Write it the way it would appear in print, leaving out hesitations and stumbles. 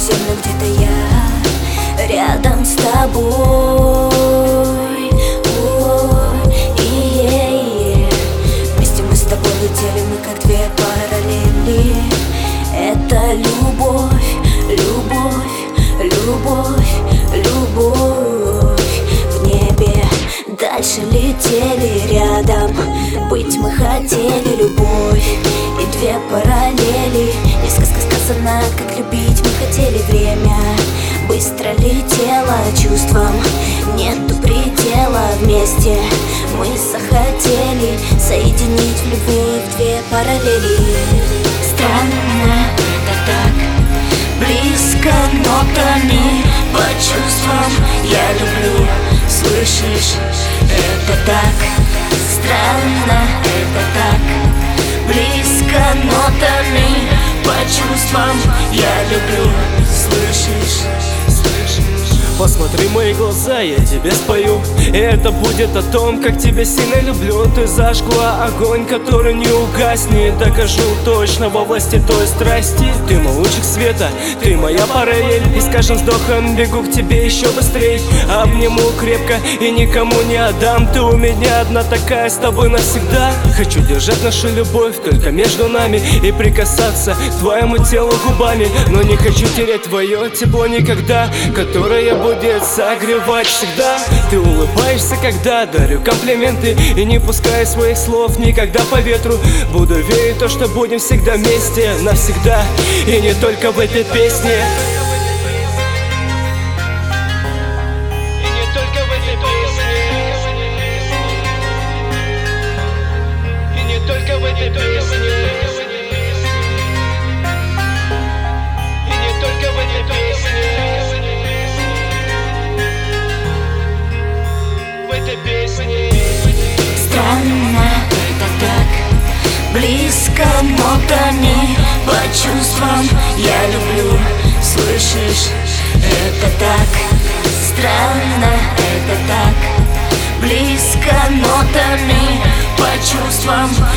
сильно где-то я рядом с тобой. Вместе мы с тобой летели, мы как две параллели. Это любовь, любовь, любовь, любовь. В небе дальше летели рядом, быть мы хотели. Любовь и две параллели. И сказка сказана, как любить мы хотели. Время быстро летело, чувствам нету предела. Вместе мы захотели соединить в любви в две параллели. Странно, это так близко, нотами по чувствам я люблю, слышишь? Это так странно, это так близко, нотами по чувствам я люблю, слышишь? Посмотри в мои глаза, я тебе спою. И это будет о том, как тебя сильно люблю. Ты зажгла огонь, который не угаснет. Докажу точно во власти той страсти. Ты мой лучик света, ты моя параллель. И с каждым вздохом бегу к тебе еще быстрей. Обниму крепко и никому не отдам. Ты у меня одна такая, с тобой навсегда. Хочу держать нашу любовь только между нами и прикасаться к твоему телу губами. Но не хочу терять твое тепло никогда, которое будет согревать всегда. Ты улыбаешься, когда дарю комплименты, и не пускай своих слов никогда по ветру. Буду верить в то, что будем всегда вместе навсегда, и не только в этой песне. И не только в этой песне. И не только в этой песне. И не только в этой песне. Странно, это так близко, нотами по чувствам я люблю, слышишь? Это так странно, это так близко, нотами по чувствам